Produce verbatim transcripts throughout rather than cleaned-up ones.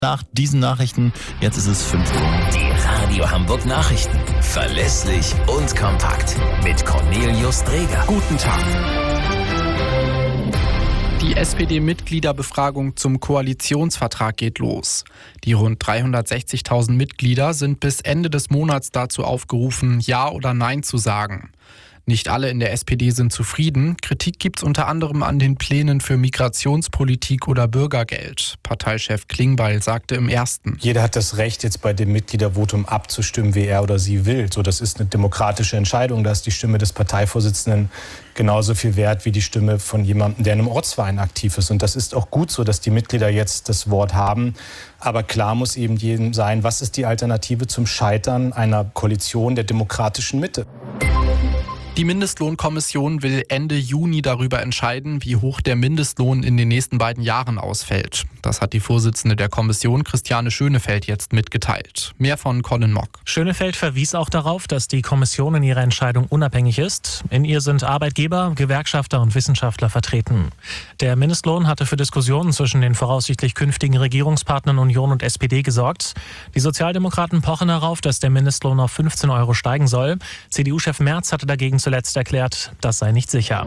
Nach diesen Nachrichten, jetzt ist es fünf Uhr. Die Radio Hamburg Nachrichten. Verlässlich und kompakt. Mit Cornelius Dreger. Guten Tag. Die S P D-Mitgliederbefragung zum Koalitionsvertrag geht los. Die rund dreihundertsechzigtausend Mitglieder sind bis Ende des Monats dazu aufgerufen, Ja oder Nein zu sagen. Nicht alle in der S P D sind zufrieden. Kritik gibt's unter anderem an den Plänen für Migrationspolitik oder Bürgergeld. Parteichef Klingbeil sagte im Ersten: Jeder hat das Recht, jetzt bei dem Mitgliedervotum abzustimmen, wie er oder sie will. So, das ist eine demokratische Entscheidung. Da ist die Stimme des Parteivorsitzenden genauso viel wert wie die Stimme von jemandem, der in einem Ortsverein aktiv ist. Und das ist auch gut so, dass die Mitglieder jetzt das Wort haben. Aber klar muss eben jedem sein, was ist die Alternative zum Scheitern einer Koalition der demokratischen Mitte? Die Mindestlohnkommission will Ende Juni darüber entscheiden, wie hoch der Mindestlohn in den nächsten beiden Jahren ausfällt. Das hat die Vorsitzende der Kommission, Christiane Schönefeld, jetzt mitgeteilt. Mehr von Colin Mock. Schönefeld verwies auch darauf, dass die Kommission in ihrer Entscheidung unabhängig ist. In ihr sind Arbeitgeber, Gewerkschafter und Wissenschaftler vertreten. Der Mindestlohn hatte für Diskussionen zwischen den voraussichtlich künftigen Regierungspartnern Union und S P D gesorgt. Die Sozialdemokraten pochen darauf, dass der Mindestlohn auf fünfzehn Euro steigen soll. C D U-Chef Merz hatte dagegen zuletzt erklärt, das sei nicht sicher.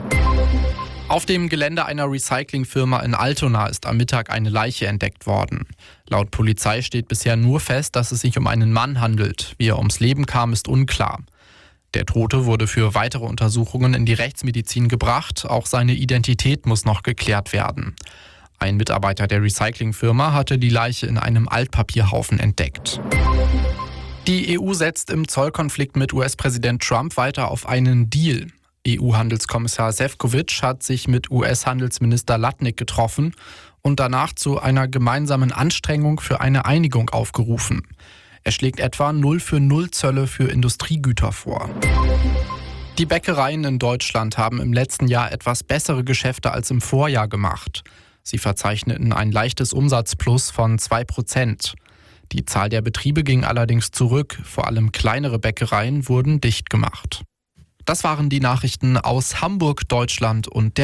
Auf dem Gelände einer Recyclingfirma in Altona ist am Mittag eine Leiche entdeckt worden. Laut Polizei steht bisher nur fest, dass es sich um einen Mann handelt. Wie er ums Leben kam, ist unklar. Der Tote wurde für weitere Untersuchungen in die Rechtsmedizin gebracht. Auch seine Identität muss noch geklärt werden. Ein Mitarbeiter der Recyclingfirma hatte die Leiche in einem Altpapierhaufen entdeckt. Die E U setzt im Zollkonflikt mit U S-Präsident Trump weiter auf einen Deal. E U-Handelskommissar Šefčovič hat sich mit U S-Handelsminister Latnik getroffen und danach zu einer gemeinsamen Anstrengung für eine Einigung aufgerufen. Er schlägt etwa null für null Zölle für Industriegüter vor. Die Bäckereien in Deutschland haben im letzten Jahr etwas bessere Geschäfte als im Vorjahr gemacht. Sie verzeichneten ein leichtes Umsatzplus von zwei Prozent. Die Zahl der Betriebe ging allerdings zurück. Vor allem kleinere Bäckereien wurden dicht gemacht. Das waren die Nachrichten aus Hamburg, Deutschland und der